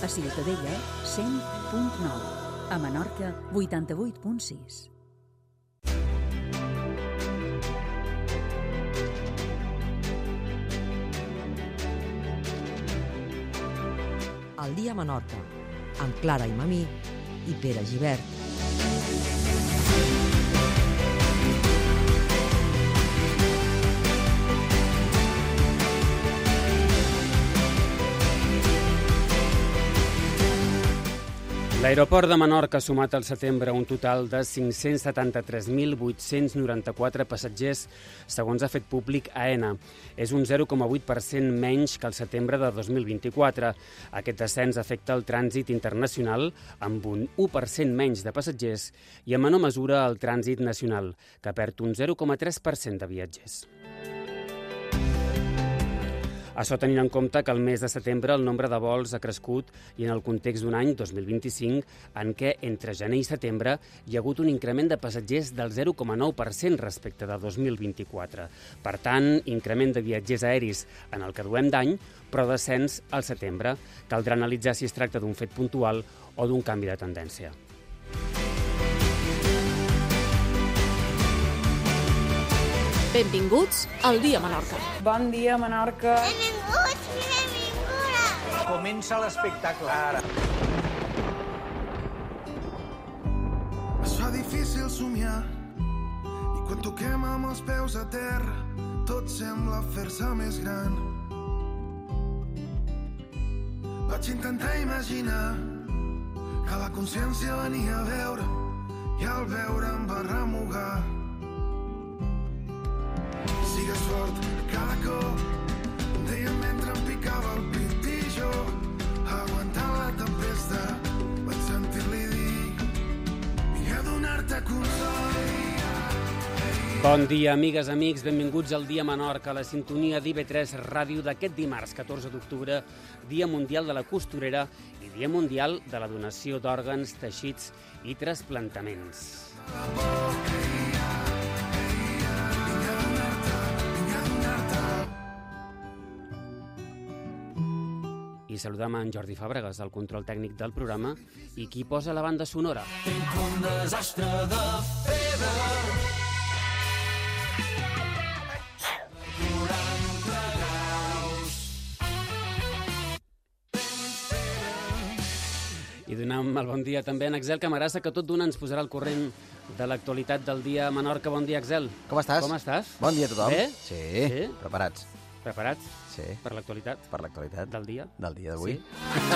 A Ciutadella, 100.9. A Menorca, 88.6. El dia a Menorca, amb Clara i Mamí i Pere Gibert. L'aeroport de Menorca ha sumat al setembre un total de 573.894 passatgers, segons ha fet públic AENA. És un 0,8% menys que el setembre de 2024. Aquest descens afecta el trànsit internacional, amb un 1% menys de passatgers, i en menor mesura el trànsit nacional, que perd un 0,3% de viatgers. Això tenint en compte que el mes de setembre el nombre de vols ha crescut i en el context d'un any 2025 en què entre gener i setembre hi ha hagut un increment de passatgers del 0,9% respecte de 2024. Per tant, increment de viatgers aeris en el que duem d'any, però descens al setembre. Caldrà analitzar si es tracta d'un fet puntual o d'un canvi de tendència. Benvinguts al Dia Menorca. Bon dia, Menorca. Benvinguts i benvingudes. Comença l'espectacle ara. Es fa difícil somiar i quan toquem amb els peus a terra tot sembla fer-se més gran. Vaig intentar imaginar que la consciència venia a veure i al veure em va remugar. Sigues fort cada cop, deia mentre em picava el pit i jo, aguantant la tempesta, vaig sentir-li dir i a donar-te consol. Bon dia, amigues, amics, benvinguts al Dia Menorca, a la sintonia d'IV3 Ràdio d'aquest dimarts 14 d'octubre, Dia Mundial de la Costurera i Dia Mundial de la Donació d'Òrgans, Teixits i Trasplantaments. I saludem en Jordi Fàbregas, el control tècnic del programa, i qui posa la banda sonora. Tinc un desastre de febre. 40 graus. I donem el bon dia també a Axel Camarasa, que tot d'una ens posarà al corrent de l'actualitat del dia a Menorca. Bon dia, Axel. Com estàs? Com estàs? Bon dia a tothom. Bé? Sí, preparats. Preparats? Sí. Per l'actualitat? Per l'actualitat. Del dia? Del dia d'avui. Sí.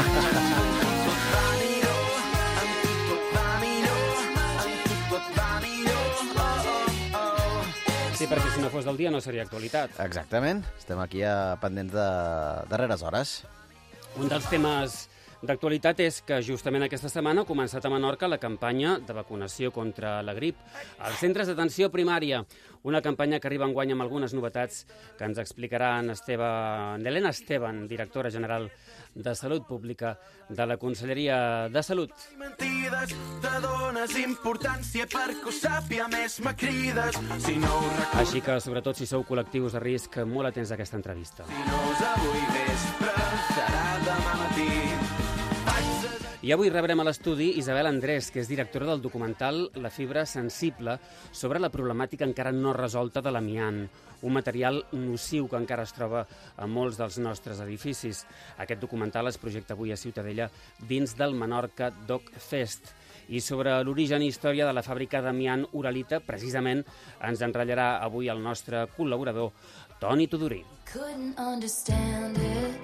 Sí, perquè si no fos del dia no seria actualitat. Exactament. Estem aquí pendents de darreres hores. Un dels temes d'actualitat és que justament aquesta setmana ha començat a Menorca la campanya de vacunació contra la grip als centres d'atenció primària. Una campanya que arriba enguany amb algunes novetats que ens explicarà Helena Esteban, directora general de Salut Pública de la Conselleria de Salut. Mentides, te dones importància perquè ho sàpia més me crides. Si no ho recordes... Així que, sobretot, si sou col·lectius de risc, molt atents a aquesta entrevista. Si no és avui vespre, serà demà matí. I avui rebrem a l'estudi Isabel Andrés, que és directora del documental La fibra sensible, sobre la problemàtica encara no resolta de l'amiant, un material nociu que encara es troba a molts dels nostres edificis. Aquest documental es projecta avui a Ciutadella dins del Menorca Doc Fest. I sobre l'origen i història de la fàbrica d'amiant Uralita, precisament, ens enratllarà avui el nostre col·laborador, Toni Tudorí. Couldn't understand it,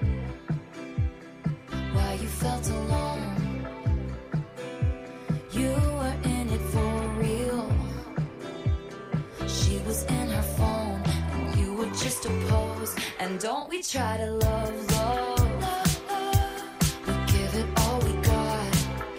why you felt alone. You were in it for real. She was in her phone, and you were just a pose. And don't we try to love. We give it all we got.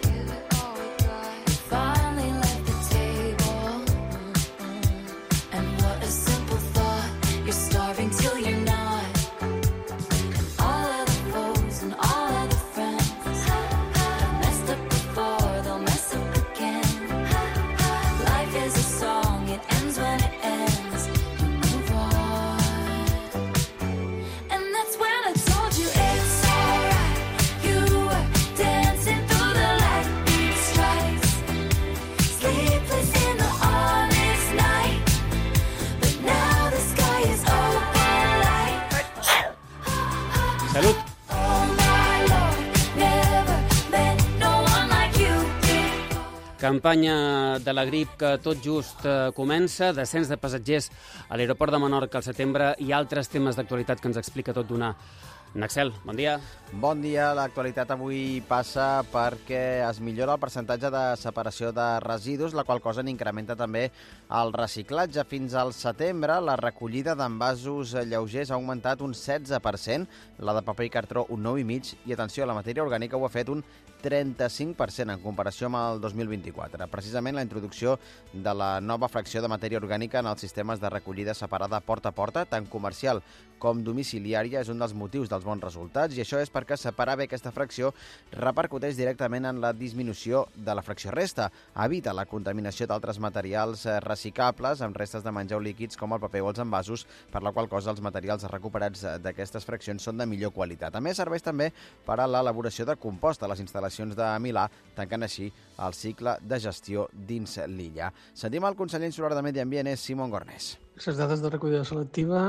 We finally left the table. And what a simple thought. You're starving till you're not. And all of the foes and all of the friends have messed up before, they'll mess up again. Life is a song, it ends when it ends. You move on. And that's when I told Campanya de la grip que tot just comença, descens de passatgers a l'aeroport de Menorca al setembre i altres temes d'actualitat que ens explica tot d'una. Naxel, bon dia. Bon dia. L'actualitat avui passa perquè es millora el percentatge de separació de residus, la qual cosa n'incrementa també el reciclatge. Fins al setembre, la recollida d'envasos lleugers ha augmentat un 16%, la de paper i cartró un 9,5%, i atenció, la matèria orgànica ho ha fet un 35% en comparació amb el 2024. Precisament la introducció de la nova fracció de matèria orgànica en els sistemes de recollida separada porta a porta, tant comercial com domiciliària, és un dels motius dels bons resultats, i això és perquè separar bé aquesta fracció repercuteix directament en la disminució de la fracció resta. Evita la contaminació d'altres materials reciclables amb restes de menjar o líquids com el paper o els envasos, per la qual cosa els materials recuperats d'aquestes fraccions són de millor qualitat. A més, serveix també per a l'elaboració de compost a les instal·lacions de Milà, tancant així el cicle de gestió dins l'illa. Sentim el conseller insular de Medi Ambient, és Simón Gornés. Les dades de recollida selectiva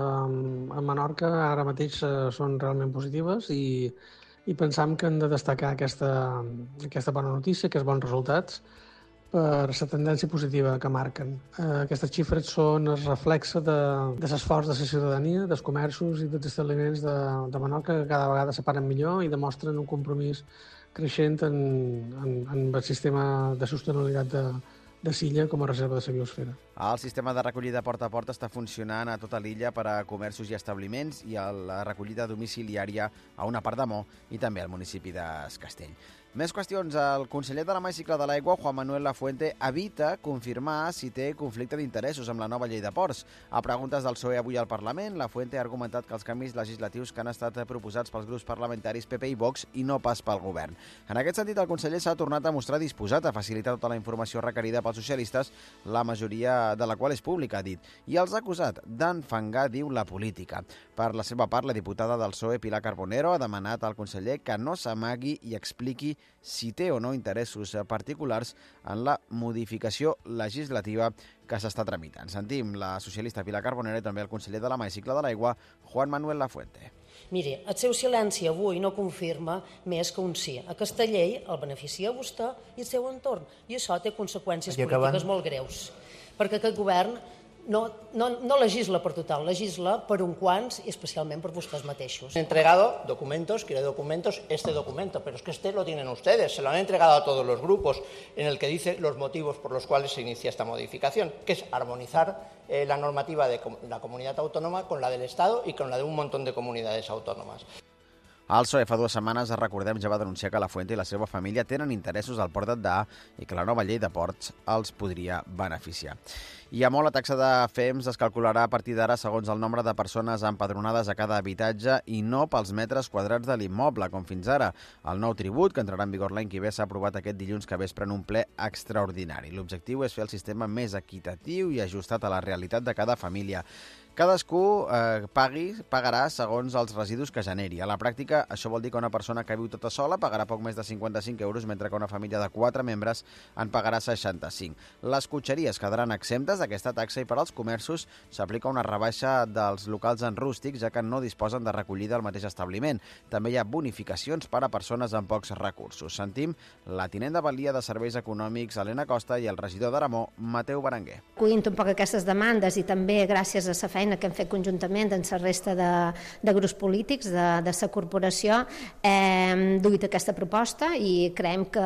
a Menorca ara mateix són realment positives i pensam que hem de destacar aquesta bona notícia, aquests bons resultats, per la tendència positiva que marquen. Aquestes xifres són el reflexe de l'esforç de la ciutadania, dels comerços i dels establiments de Menorca, que cada vegada se paren millor i demostren un compromís creixent en el sistema de sostenibilitat de Silla com a reserva de la biosfera. El sistema de recollida porta a porta està funcionant a tota l'illa per a comerços i establiments, i la recollida domiciliària a una part de Mo i també al municipi d'Es Castell. Més qüestions. El conseller de la Mà i Cicle de l'Aigua, Juan Manuel Lafuente, evita confirmar si té conflicte d'interessos amb la nova llei de ports. A preguntes del PSOE avui al Parlament, Lafuente ha argumentat que els canvis legislatius que han estat proposats pels grups parlamentaris PP i Vox i no pas pel govern. En aquest sentit, el conseller s'ha tornat a mostrar disposat a facilitar tota la informació requerida pels socialistes, la majoria de la qual és pública, ha dit, i els ha acusat d'enfangar, diu, la política. Per la seva part, la diputada del PSOE, Pilar Carbonero, ha demanat al conseller que no s'amagui i expliqui si té o no interessos particulars en la modificació legislativa que s'està tramitant. Sentim la socialista Pilar Carbonero i també el conseller de la Mà i Cicle de l'Aigua, Juan Manuel Lafuente. Mire, el seu silenci avui no confirma més que un sí. Aquesta llei el beneficia a vostè i el seu entorn, i això té conseqüències polítiques molt greus, perquè aquest govern no legisla per total, legisla per un quants i especialment per vostès mateixos. Han entregado documentos, quiere documentos, este documento, pero es que este lo tienen ustedes, se lo han entregado a todos los grupos, en el que dice los motivos por los cuales se inicia esta modificación, que es armonizar la normativa de la comunidad autónoma con la del Estado y con la de un montón de comunidades autónomas. El PSOE fa 2 setmanes, recordem, ja va denunciar que Lafuente i la seva família tenen interessos al port d'Adà i que la nova llei de ports els podria beneficiar. I a Mo, la taxa de FEMS es calcularà a partir d'ara segons el nombre de persones empadronades a cada habitatge i no pels metres quadrats de l'immoble, com fins ara. El nou tribut, que entrarà en vigor l'any que ve, s'ha aprovat aquest dilluns que vespre en un ple extraordinari. L'objectiu és fer el sistema més equitatiu i ajustat a la realitat de cada família. Cadascú pagarà segons els residus que generi. A la pràctica, això vol dir que una persona que viu tota sola pagarà poc més de 55 euros, mentre que una família de 4 membres en pagarà 65. Les cotxeries quedaran exemptes d'aquesta taxa i per als comerços s'aplica una rebaixa dels locals en rústics, ja que no disposen de recollida al mateix establiment. També hi ha bonificacions per a persones amb pocs recursos. Sentim la tinent de Balia de Serveis Econòmics, Helena Costa, i el regidor d'Aramó, Mateu Berenguer. Acollint un poc aquestes demandes i també gràcies a la feina que hem fet conjuntament amb la resta de grups polítics de la corporació, hem duit aquesta proposta i creiem que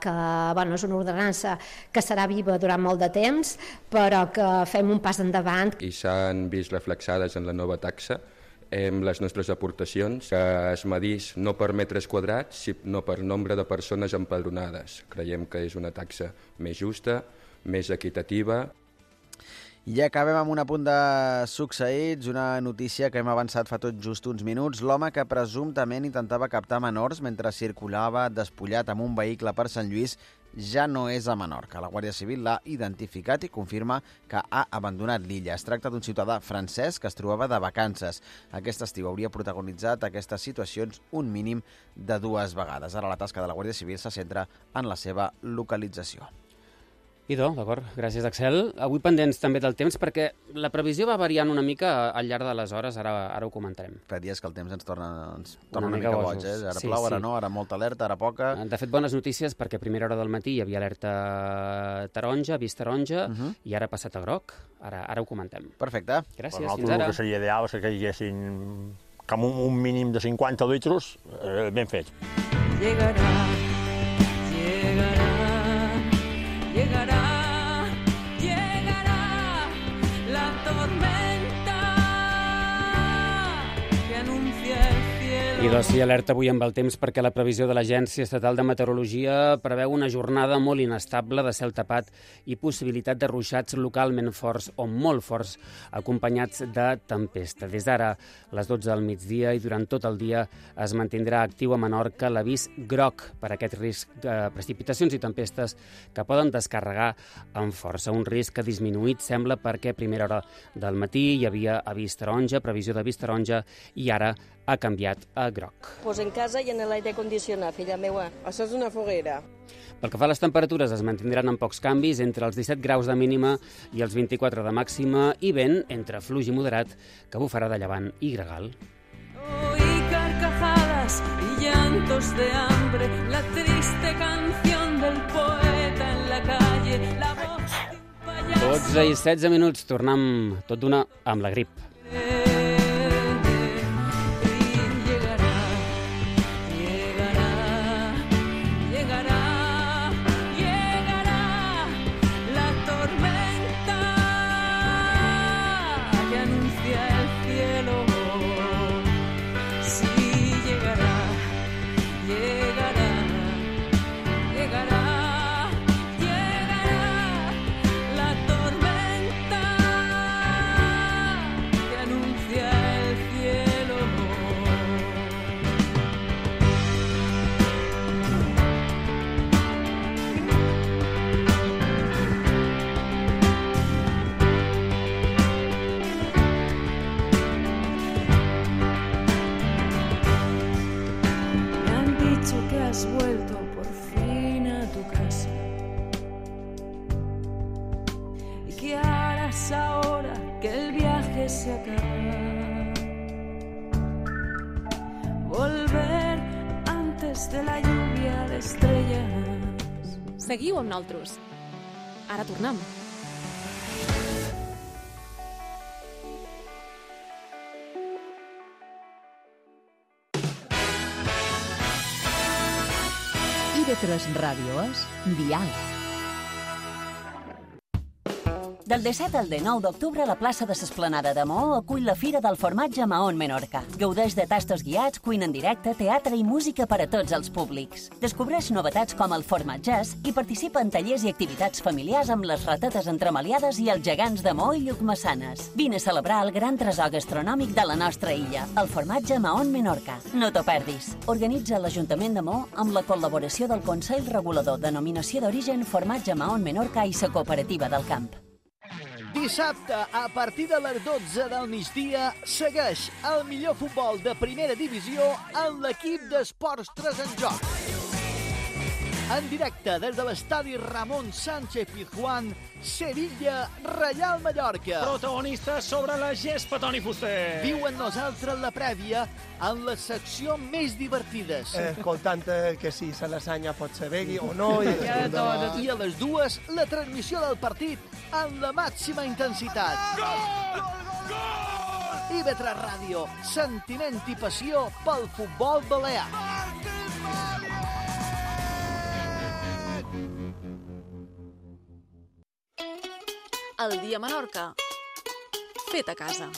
és una ordenança que serà viva durant molt de temps, però que fem un pas endavant. I s'han vist reflexades en la nova taxa les nostres aportacions, que es medís no per metres quadrats, sinó per nombre de persones empadronades. Creiem que és una taxa més justa, més equitativa. I acabem amb un apunt de succeïts, una notícia que hem avançat fa tot just uns minuts. L'home que presumptament intentava captar menors mentre circulava despullat amb un vehicle per Sant Lluís ja no és a Menorca. La Guàrdia Civil l'ha identificat i confirma que ha abandonat l'illa. Es tracta d'un ciutadà francès que es trobava de vacances. Aquest estiu hauria protagonitzat aquestes situacions un mínim de 2 vegades. Ara la tasca de la Guàrdia Civil se centra en la seva localització. Idò, d'acord, gràcies Axel. Avui pendents també del temps, perquè la previsió va variant una mica al llarg de les hores, ara ho comentarem. Fa dies que el temps ens torna una mica boig, Ara plou, ara no, ara molta alerta, ara poca. De fet, bones notícies, perquè a primera hora del matí hi havia alerta taronja, avís taronja, i ara ha passat a groc. Ara ho comentem. Perfecte. Gràcies, fins ara. El que seria ideal és que caiguessin com un mínim de 50 litres ben fet. Llegará, llegará, llegará la tormenta que anuncia el cielo. I doncs sí, alerta avui amb el temps, perquè la previsió de l'Agència Estatal de Meteorologia preveu una jornada molt inestable de cel tapat i possibilitat de ruixats localment forts o molt forts, acompanyats de tempesta. Des d'ara, a les 12 del migdia i durant tot el dia, es mantindrà actiu a Menorca l'avís groc per aquest risc de precipitacions i tempestes que poden descarregar amb força. Un risc que ha disminuït, sembla, perquè a primera hora del matí hi havia avís taronja, previsió d'avís taronja, i ara ha canviat a groc. Pues en casa i en l'aire condicionat, filla meua. Això és una foguera. Pel que fa a les temperatures, es mantindran amb pocs canvis, entre els 17 graus de mínima i els 24 de màxima, i vent entre fluix i moderat, que bufarà de llevant i gregal. Y carcajadas y llantos de hambre, la triste canción del poeta en la calle, la voz de un payaso. 12 i 16 minuts, tornem tot d'una amb la grip. Has vuelto por fin a tu casa. ¿Y qué harás ahora que el viaje se acaba? Volver antes de la lluvia d'estrelles. Seguiu amb nosaltres. Ara tornem. IB3 Ràdio és Dial. Del 17 al 19 d'octubre, la plaça de l'Esplanada de Maó acull la Fira del Formatge Mahón Menorca. Gaudeix de tastos guiats, cuina en directe, teatre i música per a tots els públics. Descobreix novetats com el formatgès i participa en tallers i activitats familiars amb les ratetes entremaliades i els gegants de Maó i Llucmassanes. Vine a celebrar el gran tresor gastronòmic de la nostra illa, el Formatge Mahón Menorca. No t'ho perdis. Organitza l'Ajuntament de Maó amb la col·laboració del Consell Regulador Denominació d'Origen Formatge Mahón Menorca i la Cooperativa del Camp. Dissabte, a partir de les 12 del migdia, segueix el millor futbol de primera divisió amb l'equip d'Esports 3 en joc. En directe des de l'estadi Ramon Sánchez Pizjuán, Sevilla, Reial Mallorca. Protagonistes sobre la gespa, Toni Fuster. Viu amb nosaltres la prèvia en la secció més divertides. Escoltant que si se lasanya pot ser vegui o no. I a les 2, la transmissió del partit amb la màxima intensitat. Gol! Gol! IB3 Ràdio, sentiment i passió pel futbol balear. El dia a Menorca, fet a casa.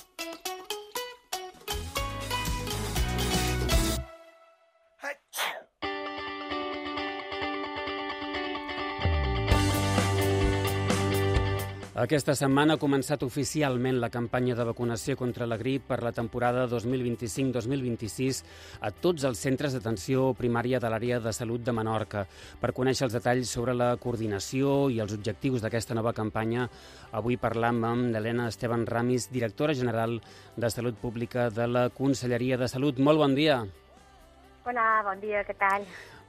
Aquesta setmana ha començat oficialment la campanya de vacunació contra la grip per la temporada 2025-2026 a tots els centres d'atenció primària de l'àrea de salut de Menorca. Per conèixer els detalls sobre la coordinació i els objectius d'aquesta nova campanya, avui parlam amb Helena Esteban Ramis, directora general de Salut Pública de la Conselleria de Salut. Molt bon dia. Hola, bon dia, què tal?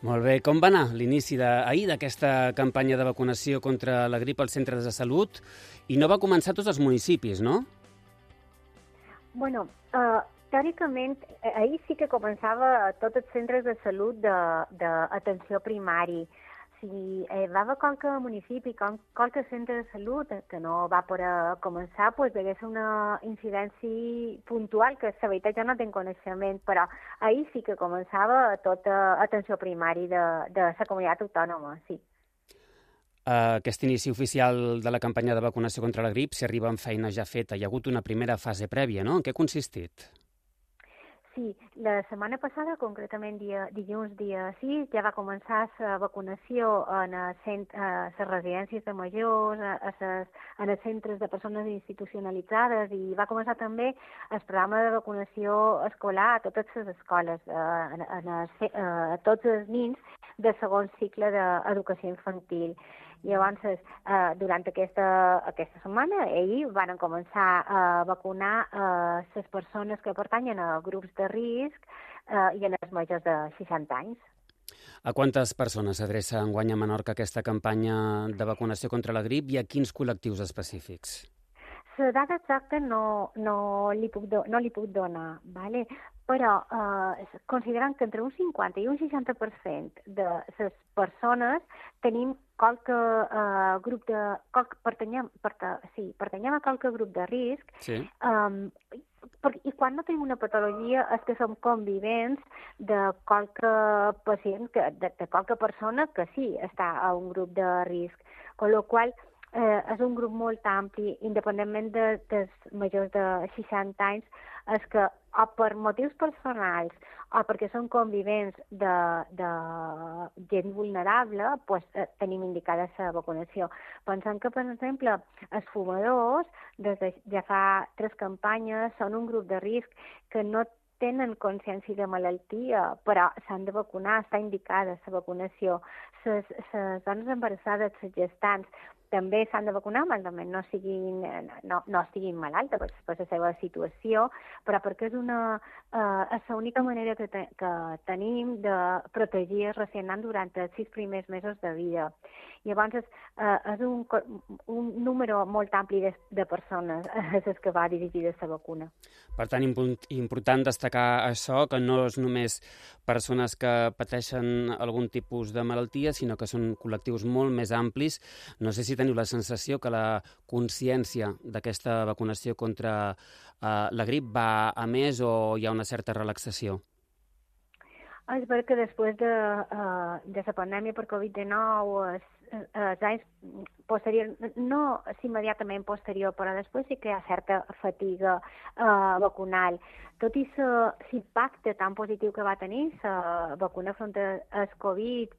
Molt bé. Com va anar l'inici d'ahir d'aquesta campanya de vacunació contra la grip als centres de salut? I no va començar a tots els municipis, no? Bueno, teòricament, ahir sí que començava a tots els centres de salut d'atenció primari. Si va haver qualque municipi, qualque centre de salut que no va poder començar, doncs hi hagués una incidència puntual, que la veritat ja no tinc coneixement, però ahir sí que començava a tota atenció primari de la comunitat autònoma, sí. Aquest inici oficial de la campanya de vacunació contra la grip, si arriba amb feina ja feta, hi ha hagut una primera fase prèvia, no? En què ha consistit? Sí, la setmana passada, concretament dilluns dia 6, ja va començar la vacunació en les residències de majors, en els centres de persones institucionalitzades, i va començar també el programa de vacunació escolar a totes les escoles, a tots els nens de segon cicle d'educació infantil. Llavors, durant aquesta setmana, ahir van començar a vacunar les persones que pertanyen a grups de risc i a els majors de 60 anys. A quantes persones s'adreça enguany a Menorca aquesta campanya de vacunació contra la grip i a quins col·lectius específics? La data exacta no li puc donar, ¿vale? Però considerant que entre un 50 i un 60% de les persones tenim pertanyem a qualque grup de risc, sí. I quan no tenim una patologia és que som convivents de qualque pacient, de qualque persona que sí està a un grup de risc, amb la qual cosa és un grup molt ampli, independentment dels majors de 60 anys, és que o per motius personals o perquè són convivents de gent vulnerable, doncs tenim indicada la vacunació. Pensem que, per exemple, els fumadors, des de ja fa 3 campanyes, són un grup de risc que no tenen consciència de malaltia, però s'han de vacunar, està indicada la vacunació. Les dones embarassades, les gestants, també s'han de vacunar, malament no estiguin malaltes per la seva situació, però perquè és l'única manera que tenim de protegir el recient-nat durant els 6 primers mesos de vida. Llavors, és un número molt ampli de persones les que va dirigir la vacuna. Per tant, important destacar això, que no és només persones que pateixen algun tipus de malaltia, sinó que són col·lectius molt més amplis. No sé si teniu la sensació que la consciència d'aquesta vacunació contra la grip va a més o hi ha una certa relaxació? És veritat que després de la pandèmia per Covid-19, els anys posteriors, no immediatament posterior, però després sí que hi ha certa fatiga vacunal. Tot i l'impacte tan positiu que va tenir la vacuna front al Covid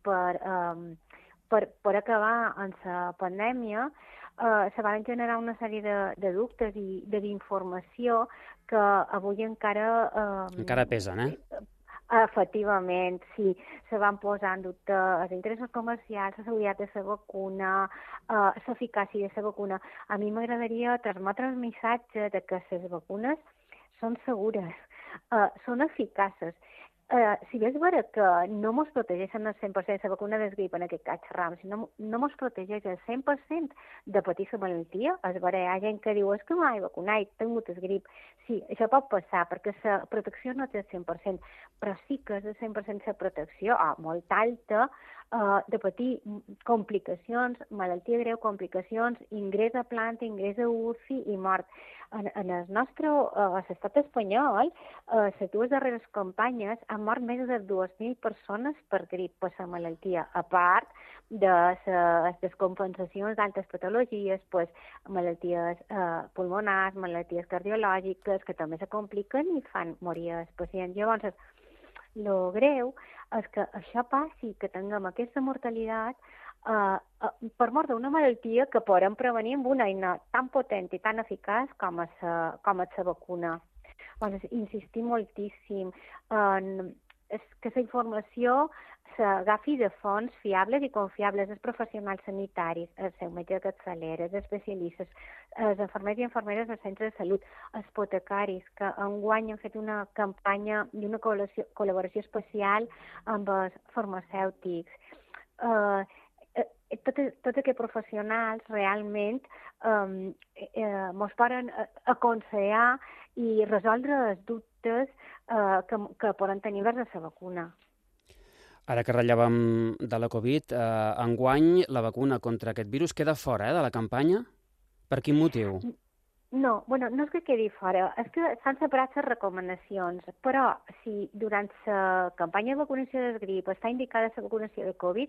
per acabar amb la pandèmia, se van generar una sèrie de dubtes i d'informació que avui encara... Encara pesen, eh? Efectivament, sí. Se van posar en dubte els interessos comercials, la seguretat de la vacuna, l'eficàcia de la vacuna. A mi m'agradaria transmetre el missatge de que les vacunes són segures, són eficaces. Si bé és veritat que no ens protegeixen al 100% la vacuna del grip, en aquest cas xerram, si no ens protegeix al 100% de patir la malaltia, és veritat, hi ha gent que diu, és que mai vacunat, he tingut el grip. Sí, això pot passar, perquè la protecció no és del 100%, però sí que és del 100% la protecció, molt alta, de patir complicacions, malaltia greu, complicacions, ingrés a planta, ingrés a UCI i mort. En l'estat espanyol, les 2 darreres campanyes han mort més de 2.000 persones per grip, per la malaltia, a part de les descompensacions d'altres patologies, malalties pulmonars, malalties cardiològiques, que també se compliquen i fan morir els pacients. Llavors, el greu és que això passi, que tinguem aquesta mortalitat per mort d'una malaltia que podem prevenir amb una eina tan potent i tan eficaç com és la vacuna. Insistim moltíssim en que la informació s'agafi de fonts fiables i confiables, els professionals sanitaris, el seu metge de capçalera, els especialistes, els infermers i infermeres dels centres de salut, els apotecaris, que enguany han fet una campanya i una col·laboració especial amb els farmacèutics. Tots aquests professionals realment ens poden aconsellar i resoldre els dubtes que poden tenir vers la vacuna. Ara que ratllàvem de la Covid, enguany la vacuna contra aquest virus queda fora de la campanya? Per quin motiu? No, no és que quedi fora, és que s'han separat les recomanacions, però si durant la campanya de vacunació de grip està indicada la vacunació de Covid,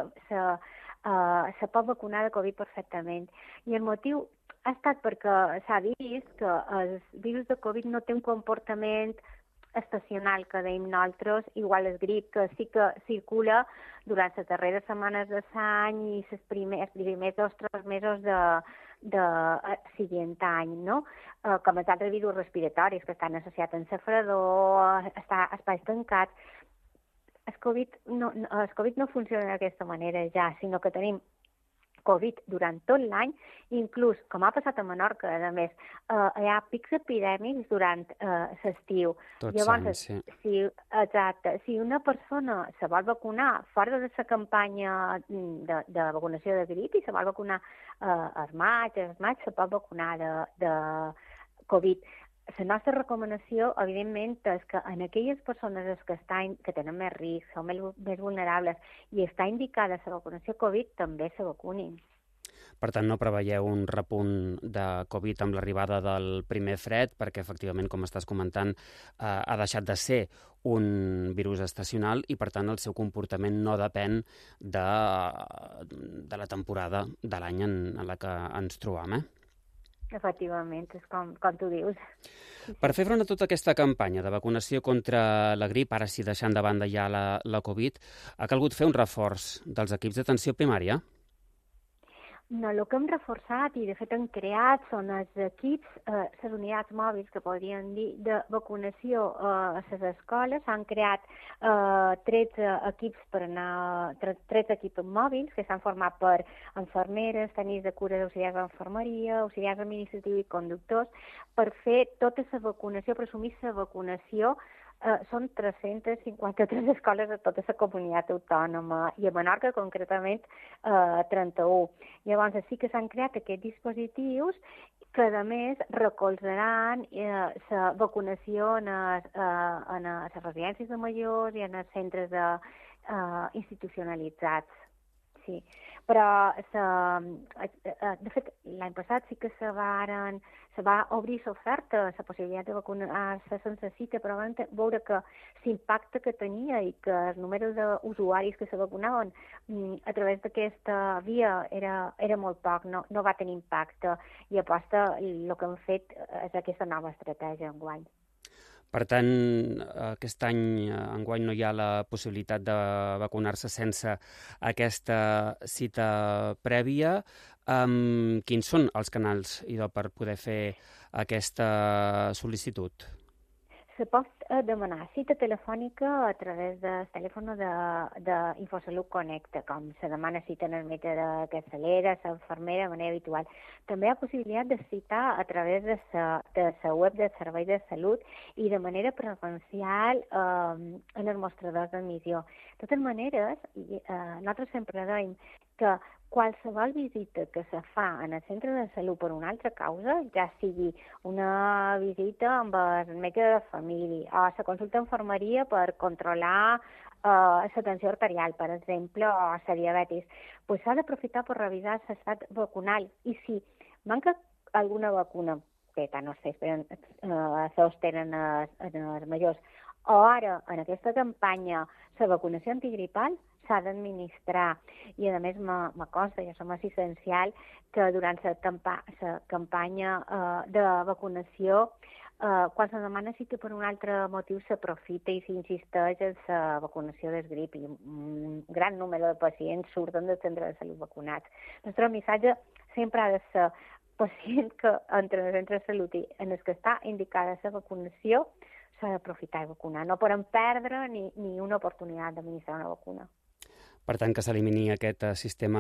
se pot vacunar de Covid perfectament. I el motiu ha estat perquè s'ha vist que el virus de Covid no té un comportament estacional, que deim nosaltres, igual el grip, que sí que circula durant les darreres setmanes de l'any i els primers 2 o 3 mesos de següent any, no? Com els altres virus respiratoris que estan associats amb la fredor, espais tancats. El Covid no funciona d'aquesta manera ja, sinó que tenim Covid durant tot l'any, inclús, com ha passat a Menorca, a més, hi ha pics epidèmics durant l'estiu. Llavors, exacte, si una persona se vol vacunar fora de la campanya de vacunació de grip i se vol vacunar al maig, se pot vacunar de Covid. La nostra recomanació, evidentment, és que en aquelles persones que tenen més risc, són més vulnerables i està indicada la vacunació Covid, també se vacunin. Per tant, no preveieu un repunt de Covid amb l'arribada del primer fred, perquè, efectivament, com estàs comentant, ha deixat de ser un virus estacional i, per tant, el seu comportament no depèn de la temporada de l'any en la que ens trobam, Efectivament, és com tu dius. Per fer front a tota aquesta campanya de vacunació contra la grip, ara sí deixant de banda ja la Covid, ha calgut fer un reforç dels equips d'atenció primària? No, el que hem reforçat i de fet hem creat són els equips, les unitats mòbils que podríem dir de vacunació a les escoles. S'han creat 13 equips mòbils que s'han format per infermeres, tècnics de cures, auxiliars d'infermeria, auxiliars administratius i conductors per fer tota la vacunació, per assumir la vacunació. Són 353 escoles de tota la comunitat autònoma i a Menorca concretament 31. Llavors sí que s'han creat aquests dispositius que a més recolzaran la vacunació en les residències de majors i en els centres institucionalitzats. Sí, però de fet l'any passat sí que se va obrir l'oferta, la possibilitat de vacunar-se sense cita, però vam veure que l'impacte que tenia i que el número d'usuaris que se vacunaven a través d'aquesta via era molt poc, no va tenir impacte, i aposta el que hem fet és aquesta nova estratègia enguany. Per tant, aquest any, enguany, no hi ha la possibilitat de vacunar-se sense aquesta cita prèvia. Quins són els canals, idò, per poder fer aquesta sol·licitud? Se pot demanar cita telefònica a través del telèfon d'Infosalut Connecta, com se demana cita en el metge de capçalera, l'infermera, de manera habitual. També hi ha possibilitat de citar a través de la web del Servei de Salut i de manera presencial en els mostradors d'admissió. De totes maneres, nosaltres sempre dèiem que qualsevol visita que se fa en el centre de salut per una altra causa, ja sigui una visita amb el metge de família o la consulta d'infermeria per controlar la tensió arterial, per exemple, o la diabetis, doncs s'ha d'aprofitar per revisar l'estat vacunal. I si manca alguna vacuna, que tant no sé, tenen els majors, o ara, en aquesta campanya, la vacunació antigripal s'ha d'administrar. I, a més, me consta, ja som essencial, que durant la campanya de vacunació, quan se demana cita per un altre motiu, s'aprofita i s'insisteix en la vacunació del grip i un gran número de pacients surten del centre de salut vacunats. El nostre missatge sempre ha de ser pacient que entre el centre de salut en el que està indicada la vacunació s'ha d'aprofitar i vacunar. No podem perdre ni una oportunitat d'administrar una vacuna. Per tant, que s'elimini aquest sistema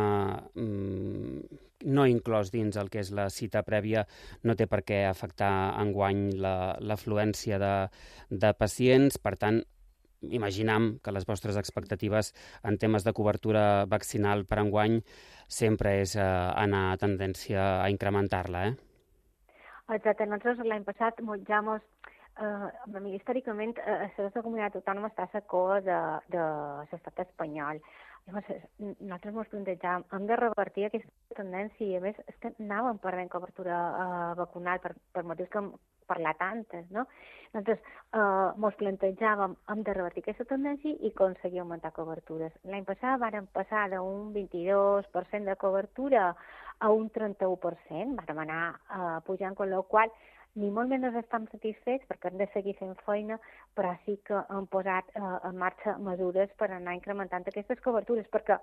no inclòs dins el que és la cita prèvia no té per què afectar enguany l'afluència de pacients. Per tant, imaginam que les vostres expectatives en temes de cobertura vaccinal per enguany sempre és anar a tendència a incrementar-la, Exacte. Nosaltres l'any passat històricament la nostra comunitat autònoma està a la cua de l'estat espanyol. Llavors, nosaltres ens plantejàvem, hem de revertir aquesta tendència i, a més, anàvem perdent cobertura vacunal per motius que hem parlat antes, no? Nosaltres ens plantejàvem, hem de revertir aquesta tendència i aconseguir augmentar cobertures. L'any passat vàrem passar d'un 22% de cobertura a un 31%, vàrem anar pujant, amb la qual ni molt menys estem satisfets perquè hem de seguir fent feina, però sí que hem posat en marxa mesures per anar incrementant aquestes cobertures, perquè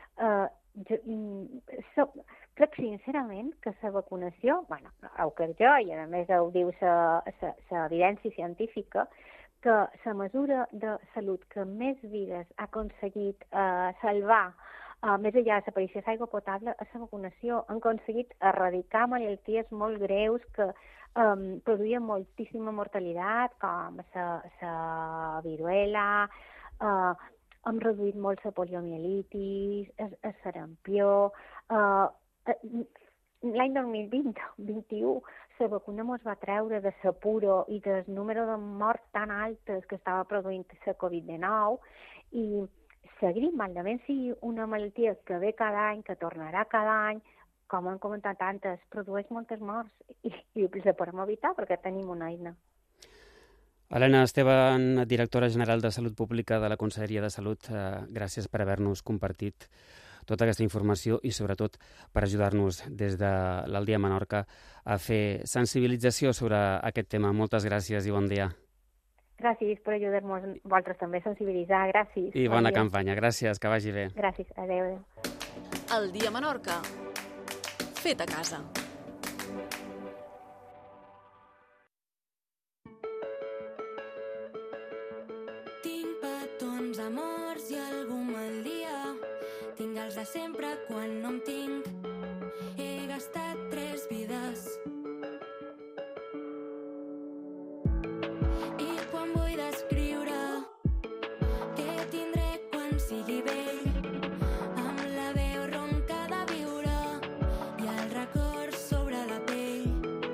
crec sincerament que la vacunació, ho crec jo, i a més ho diu l'evidència científica, que la mesura de salut que més vides ha aconseguit salvar més enllà de l'aparició d'aigua potable, és la vacunació. Han aconseguit erradicar malalties molt greus que produïen moltíssima mortalitat, com la viruela, hem reduït molt la poliomielitis, el sarampió. L'any 2020-21 la vacuna ens va treure de l'apuro i del número de morts tan altes que estava produint la Covid-19 i la grip, malament sigui una malaltia que ve cada any, que tornarà cada any, com hem comentat antes, produeix moltes morts i la podem evitar perquè tenim una eina. Helena Esteban, directora general de Salut Pública de la Conselleria de Salut, gràcies per haver-nos compartit tota aquesta informació i, sobretot, per ajudar-nos des de l'Aldia Menorca a fer sensibilització sobre aquest tema. Moltes gràcies i bon dia. Gràcies per ajudar-nos vosaltres també a sensibilitzar. Gràcies. I bona campanya. Gràcies, que vagi bé. Gràcies. Adéu. El Dia Menorca. Fet a casa. Tinc petons, amors i algú mal dia. Tinc els de sempre quan no em tinc. He gastat 3 vides. I quan vull descriure què tindré quan sigui vell, amb la veu ronca de viure i el record sobre la pell.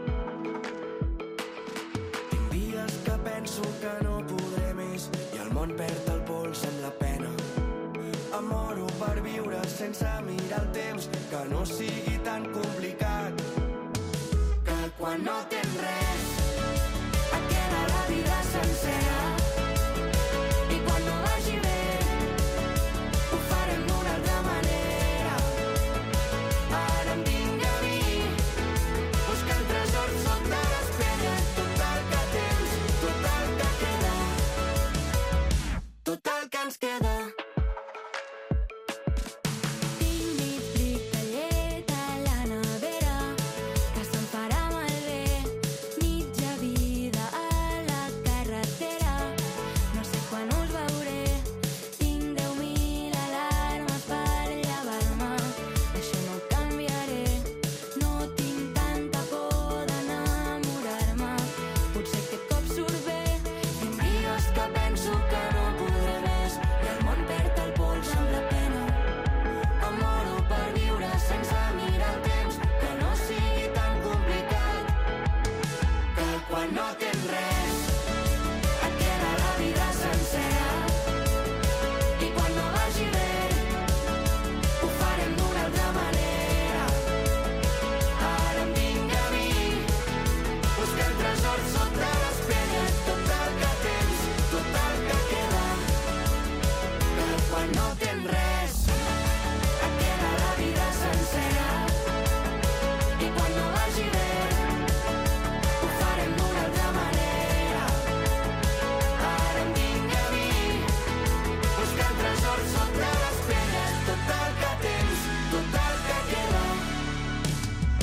Tinc dies que penso que no podré més i el món perd el pols amb la pena. Em moro per viure sense mirar el temps, que no sigui tan complicat, que quan no tens res et queda la vida sencera. I quan no vagi bé ho farem d'una altra manera. Ara em vinc a mi buscant tresors sota les pedres. Tot el que tens, tot el que queda, tot el que ens queda.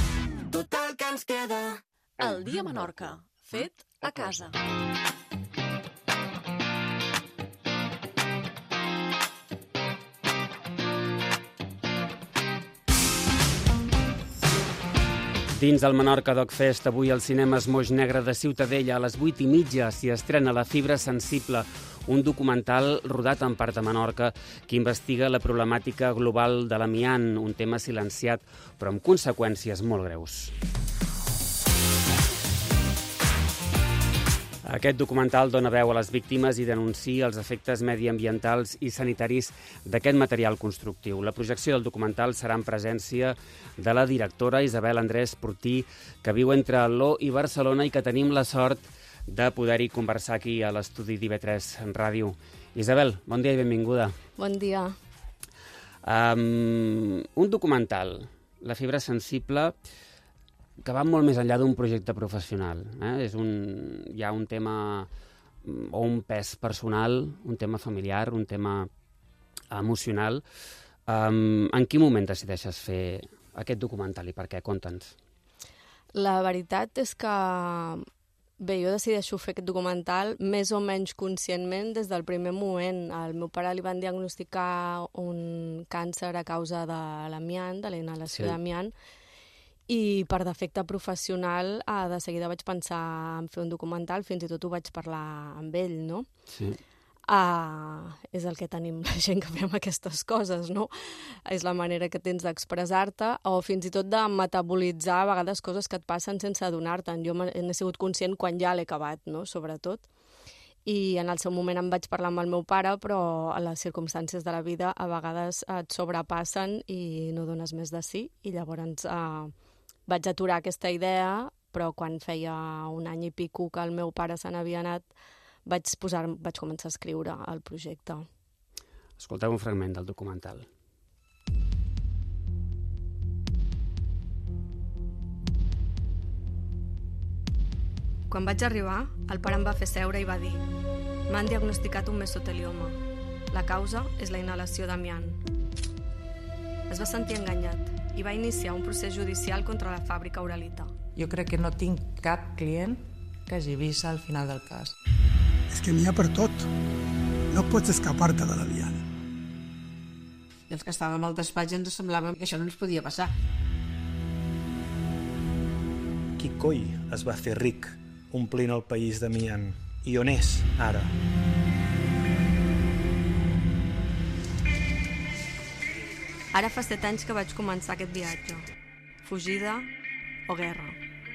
El Dia Menorca. Fet a casa. Dins el Menorca Doc Fest, avui al cinema Moix Negre de Ciutadella a les 8:30 s'hi estrena La fibra sensible, un documental rodat en part a Menorca que investiga la problemàtica global de l'amiant, un tema silenciat però amb conseqüències molt greus. Aquest documental dona veu a les víctimes i denuncia els efectes mediambientals i sanitaris d'aquest material constructiu. La projecció del documental serà en presència de la directora Isabel Andrés Portí, que viu entre Aló i Barcelona i que tenim la sort de poder-hi conversar aquí a l'estudi d'IV3 Ràdio. Isabel, bon dia i benvinguda. Bon dia. Un documental, La fibra sensible, que va molt més enllà d'un projecte professional. Hi ha un tema o un pes personal, un tema familiar, un tema emocional. En quin moment decideixes fer aquest documental i per què? Conta'ns. La veritat és que jo decideixo fer aquest documental més o menys conscientment des del primer moment. Al meu pare li van diagnosticar un càncer a causa de l'amiant, de la inhalació d'amiant, i per defecte professional de seguida vaig pensar en fer un documental, fins i tot ho vaig parlar amb ell, no? Sí. És el que tenim la gent que fem aquestes coses, no? És la manera que tens d'expressar-te o fins i tot de metabolitzar a vegades coses que et passen sense adonar-te'n. Jo n'he sigut conscient quan ja l'he acabat, no? Sobretot. I en el seu moment em vaig parlar amb el meu pare, però les circumstàncies de la vida a vegades et sobrepassen i no dones més de sí, i llavors vaig aturar aquesta idea, però quan feia un any i pico que el meu pare se n'havia anat, vaig començar a escriure el projecte. Escolteu un fragment del documental. Quan vaig arribar, el pare em va fer seure i va dir: m'han diagnosticat un mesotelioma. La causa és la inhalació d'amiant. Es va sentir enganyat i va iniciar un procés judicial contra la fàbrica Uralita. Jo crec que no tinc cap client que hagi vist al final del cas. És que n'hi ha per tot. No pots escapar-te de la liana. I els que estàvem al despatx ens semblava que això no ens podia passar. Qui coi es va fer ric omplint el país d'amiant? I on és, ara? Ara fa 7 anys que vaig començar aquest viatge. Fugida o guerra.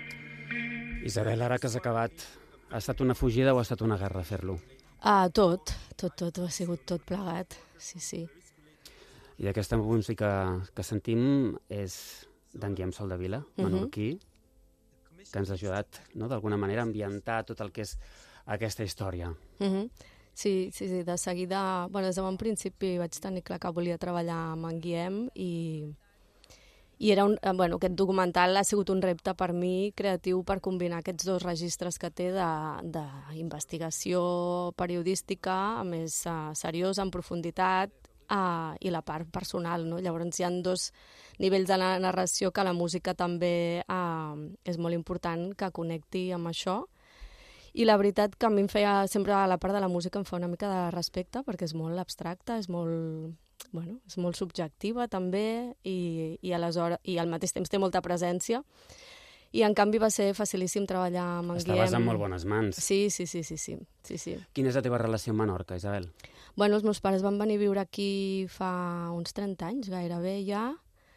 Isabel, ara que has acabat, ha estat una fugida o ha estat una guerra fer-lo? Tot. Ha sigut tot plegat, sí. I aquesta música que sentim és d'en Guillem Soldevila, menorquí, que ens ha ajudat, no, d'alguna manera, a ambientar tot el que és aquesta història. Sí, de seguida, des de bon principi vaig tenir clar que volia treballar amb en Guillem i era aquest documental ha sigut un repte per mi creatiu per combinar aquests dos registres que té d'investigació periodística, més seriós, en profunditat, i la part personal, no? Llavors hi ha dos nivells de la narració que la música també és molt important que connecti amb això. I la veritat que a mi em feia, sempre la part de la música em fa una mica de respecte, perquè és molt abstracta, és molt subjectiva també, i al mateix temps té molta presència. I en canvi va ser facilíssim treballar amb en Guillem. Estaves en molt bones mans. Sí. Quina és la teva relació amb Menorca, Isabel? Els meus pares van venir a viure aquí fa uns 30 anys, gairebé ja,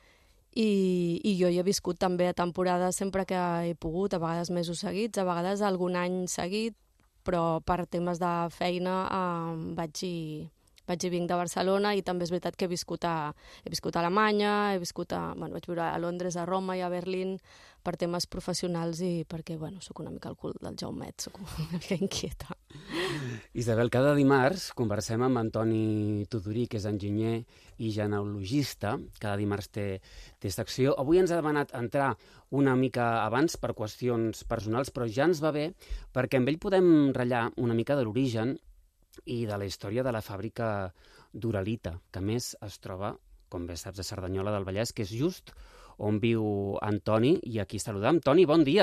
i jo hi he viscut també a temporades sempre que he pogut, a vegades mesos seguits, a vegades algun any seguit, però per temes de feina vaig i vinc de Barcelona, i també és veritat que he viscut a Alemanya, vaig viure a Londres, a Roma i a Berlín per temes professionals i perquè, sóc una mica el cul del Jaumet, sóc una mica inquieta. Isabel, cada dimarts conversem amb Antoni Tudorí, que és enginyer i genealogista. Cada dimarts té secció. Avui ens ha demanat entrar una mica abans per qüestions personals, però ja ens va bé perquè amb ell podem ratllar una mica de l'origen i de la història de la fàbrica d'Uralita, que a més es troba, com bé saps, a Cerdanyola del Vallès, que és just on viu Antoni, i aquí saludam. Toni, bon dia.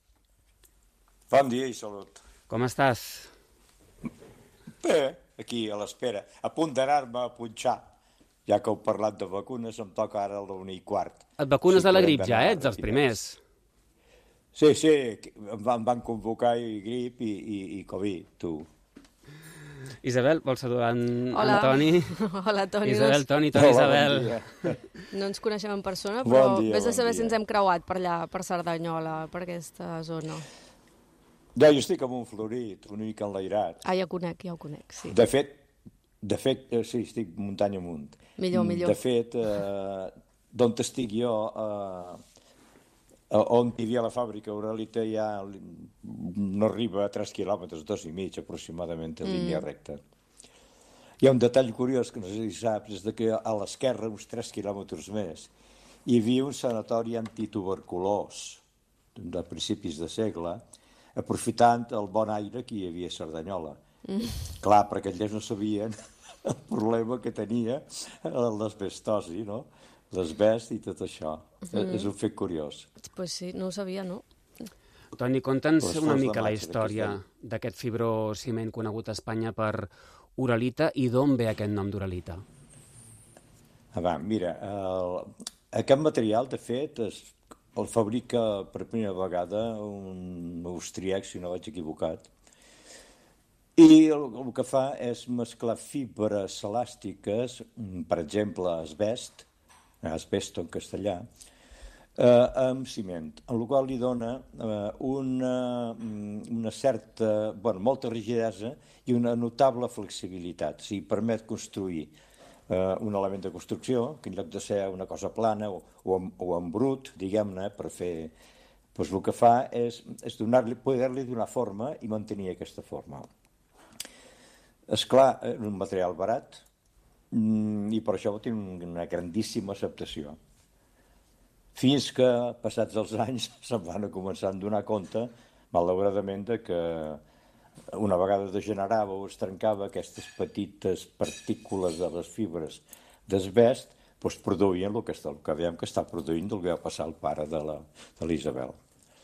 Bon dia i salut. Com estàs? Bé, aquí a l'espera, a punt d'anar-me a punxar. Ja que heu parlat de vacunes, em toca ara a la 1:15. Et vacunes de la grip ja, ets els primers. Sí, em van convocar i grip i Covid, tu. Isabel, vols saludar en Hola. Toni? Hola, Toni. Isabel, Toni, Hola, Isabel. bon dia. No ens coneixem en persona, però Bon dia, vés a bon saber dia. si ens hem creuat per allà, per Cerdanyola, per aquesta zona. Ja, jo estic a Montflorit, una mica enlairat. Ah, ja ho conec, sí. De fet, sí, estic muntanya amunt. Millor. De fet, d'on estic jo, on hi havia la fàbrica Uralita ja no arriba a 3 quilòmetres, 2,5 aproximadament, en línia recta. Hi ha un detall curiós que no sé si saps, és que a l'esquerra, uns 3 quilòmetres més, hi havia un sanatori antituberculós de principis de segle, aprofitant el bon aire que hi havia a Cerdanyola. Clar, perquè ells no sabien el problema que tenia l'asbestosi, no? L'asbest i tot això. És un fet curiós. Pues sí, no ho sabia, no? Toni, conta'ns Pues una fos de mica la maig, història d'aquest fibrociment conegut a Espanya per Uralita i d'on ve aquest nom d'Uralita. Mira, aquest material, de fet, el fabrica per primera vegada un austríac, si no vaig equivocat, i el que fa és mesclar fibres elàstiques, per exemple, asbesto en castellà, amb ciment, en el qual li dona una certa, molta rigidesa i una notable flexibilitat. O sigui, permet construir un element de construcció, que en lloc de ser una cosa plana o en brut, diguem-ne, per fer... Doncs el que fa és poder-li donar forma i mantenir aquesta forma. És clar, és un material barat i per això té una grandíssima acceptació. Fins que, passats els anys, se'n van començar a donar compte, malauradament, que una vegada degenerava o es trencava aquestes petites partícules de les fibres d'asbest, doncs produïen el que veiem que està produint del que va passar al pare de l'Isabel.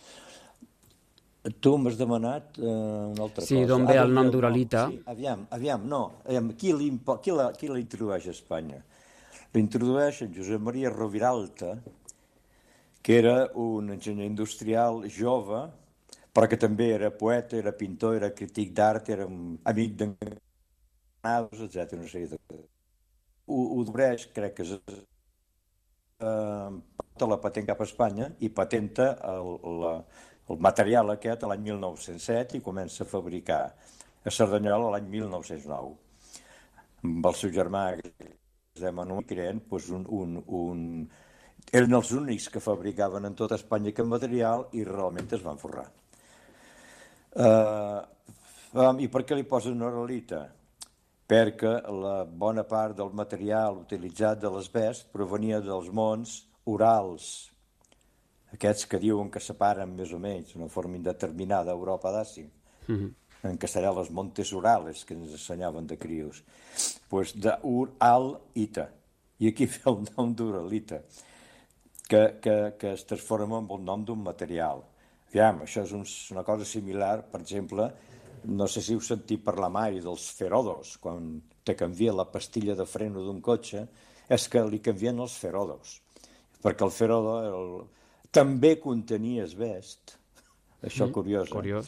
Tu m'has demanat una altra cosa. Sí, d'on ve el nom d'Uralita. Sí, aviam, no. Qui l'introdueix a Espanya? L'introdueix en Josep Maria Roviralta, que era un enginyer industrial jove, però que també era poeta, era pintor, era crític d'art, era amic d'engranados, etc. No sé. Ho dobreix, crec que és la patent cap a Espanya i patenta el material aquest l'any 1907 i comença a fabricar a Cerdanyola l'any 1909. Amb el seu germà, Manuel, creen eren els únics que fabricaven en tota Espanya aquest material i realment es van forrar. I per què li posen Uralita? Perquè la bona part del material utilitzat de l'asbest provenia dels monts Urals, aquests que diuen que separen més o menys una forma indeterminada Europa d'Àsia. En castellà, les Montes Urales, que ens ensenyaven de crios. Doncs d'Uralita. I aquí ve el nom d'Uralita, que es transforma en el nom d'un material. Aviam, això és una cosa similar, per exemple, no sé si heu sentit parlar mai dels ferodos, quan te canvia la pastilla de freno d'un cotxe, és que li canvien els ferodos, perquè el ferodo també contenia asbest, això curiós. Curiós.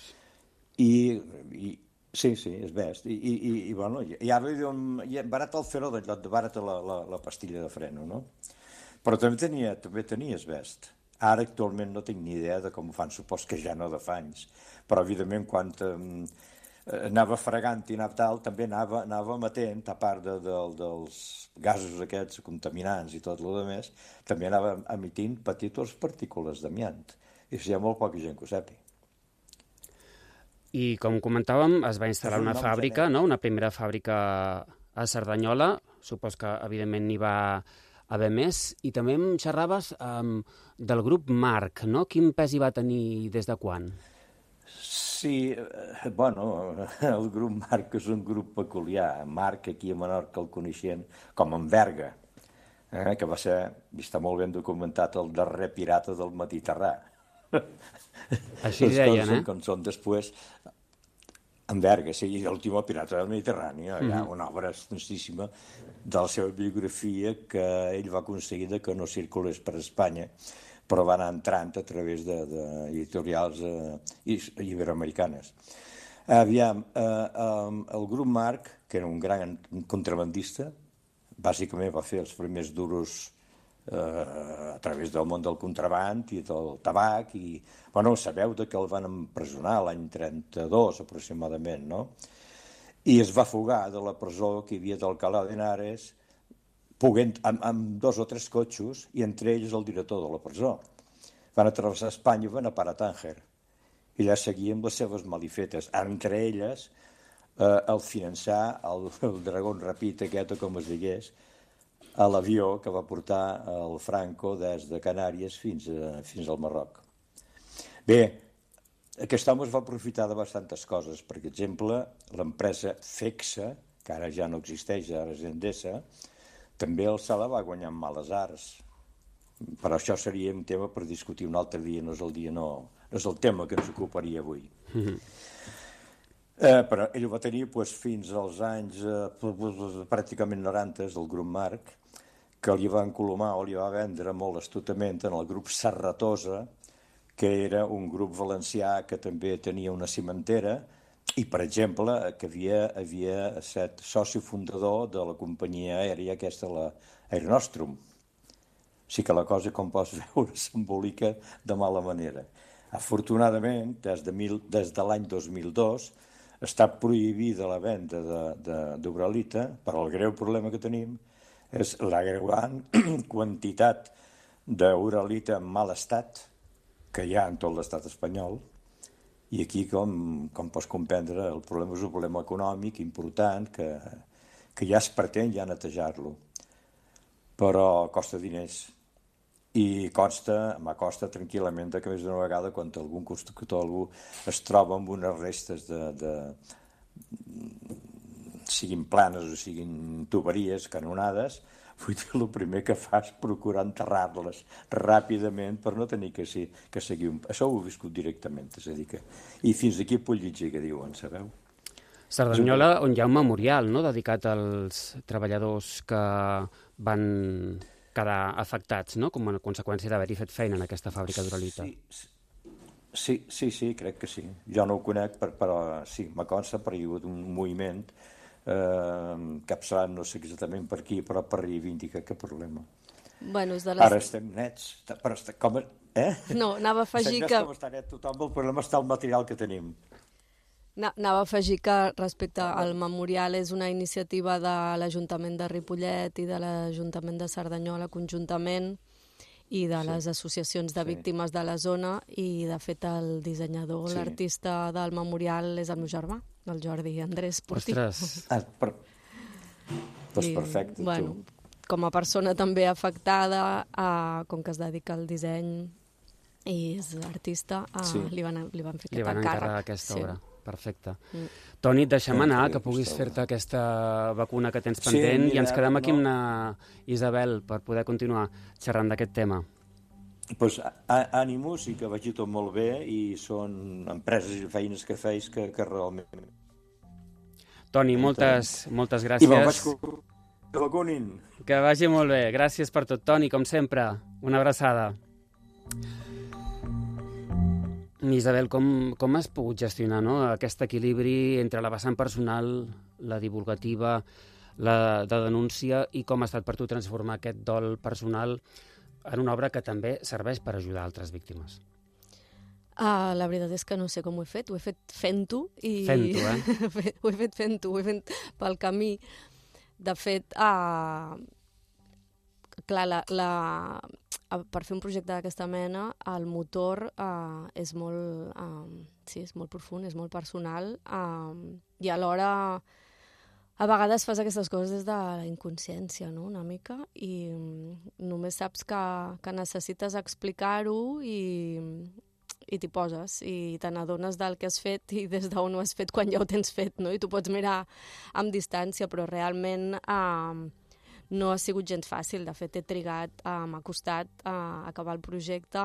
Sí, asbest. I ara li diuen, barat el ferodo, en lloc de barata la pastilla de freno, no? Però també tenia asbest. Ara actualment no tinc ni idea de com ho fan, supos que ja no de fa anys. Però evidentment quan anava fregant i anava tal, també anava emetent, a part dels gasos aquests contaminants i tot el més, també anava emitint petites partícules d'amiant. I hi ha molt poca gent que ho sàpiga. I com comentàvem, es va instal·lar una fàbrica, no? Una primera fàbrica a Cerdanyola, supos que evidentment n'hi va haver més, i també em xerraves del grup Marc, no? Quin pes hi va tenir des de quan? Sí, el grup Marc és un grup peculiar. Marc, aquí a Menorca el coneixien com en Berga, que va ser, i està molt ben documentat, el darrer pirata del Mediterrani. Així deien, com són després... En Berga, sí, l'últim pirata del Mediterrani. Hi ha una obra extensíssima de la seva biografia que ell va aconseguir que no circulés per Espanya però va anar entrant a través d'editorials iberoamericanes. Aviam, el grup Marc, que era un gran contrabandista, bàsicament va fer els primers duros a través del món del contraband i del tabac, i bueno, sabeu que el van empresonar l'any 32 aproximadament, no? I es va fugar de la presó que hi havia d'Alcalá de Henares, amb 2 o 3 cotxos, i entre ells el director de la presó. Van atravessar Espanya i van a parar a Tànger, i allà seguien les seves malifetes, entre elles el finançar el Dragón Rapid aquest, o com es digués, a l'avió que va portar el Franco des de Canàries fins al Marroc. Bé, aquest home es va aprofitar de bastantes coses. Per exemple, l'empresa FEXA, que ara ja no existeix, ara és Endesa, també el se la va guanyar amb males arts. Però això seria un tema per discutir un altre dia, no és el tema que ens ocuparia avui. Però ell ho va tenir fins als anys pràcticament 90 del grup Marc, que li va encolomar o li va vendre molt astutament en el grup Serratosa, que era un grup valencià que també tenia una cimentera i, per exemple, que havia estat soci fundador de la companyia aèria aquesta, l'Air Nostrum. Sí que la cosa, com pots veure, s'embolica de mala manera. Afortunadament, des de l'any 2002, està prohibida la venda d'Uralita, però el greu problema que tenim és la gran quantitat d'Uralita en mal estat que hi ha en tot l'estat espanyol, i aquí, com pots comprendre, el problema és un problema econòmic important que ja es pretén ja netejar-lo, però costa diners. I m'acosta tranquil·lament que més d'una vegada quan algun constructor es troba amb unes restes siguin planes o siguin tuberies, canonades, vull dir, el primer que fa és procurar enterrar-les ràpidament per no tenir que seguir... Això ho he viscut directament, és a dir que... I fins aquí Pullitge, que diuen, sabeu? Cerdanyola, on hi ha un memorial, no?, dedicat als treballadors que van quedar afectats, no?, com a conseqüència d'haver-hi fet feina en aquesta fàbrica d'Uralita. Sí, crec que sí. Jo no ho conec, però sí, m'aconsta, perquè hi ha hagut un moviment capçalat, no sé exactament per qui, però per reivindicar aquest problema. Bueno, Ara estem nets, però com... No, anava a afegir que... Com està net tothom, el problema està el material que tenim. Anava a afegir que respecte al memorial és una iniciativa de l'Ajuntament de Ripollet i de l'Ajuntament de Cerdanyola conjuntament i de les associacions de víctimes de la zona, i de fet el dissenyador, l'artista del memorial és el meu germà, el Jordi Andrés Portí. Ostres! Doncs perfecte. Bueno, com a persona també afectada, com que es dedica al disseny i és artista, li van fer aquest encàrrec. Li van encarregar aquesta obra. Perfecte. Toni, deixa'm anar, que puguis fer-te aquesta vacuna que tens pendent, i ens quedem aquí amb la Isabel per poder continuar xerrant d'aquest tema. Doncs ànimos, i que vagi tot molt bé, i són empreses i feines que feis que realment... Toni, moltes gràcies. I me'n vaig que vacunin. Que vagi molt bé. Gràcies per tot, Toni, com sempre. Una abraçada. Isabel, com has pogut gestionar, no?, aquest equilibri entre la vessant personal, la divulgativa, la de denúncia, i com ha estat per tu transformar aquest dol personal en una obra que també serveix per ajudar altres víctimes? La veritat és que no sé com ho he fet fent-ho. Fent-ho, eh? Ho he fet fent-ho, ho he fet pel camí. De fet, clar, per fer un projecte d'aquesta mena, el motor és molt profund, és molt personal, i alhora a vegades fas aquestes coses des de la inconsciència, no?, una mica, i només saps que necessites explicar-ho i t'hi poses, i te n'adones del que has fet i des d'on ho has fet quan ja ho tens fet, no? I tu pots mirar amb distància, però realment no ha sigut gens fàcil. De fet, he trigat, m'ha costat acabar el projecte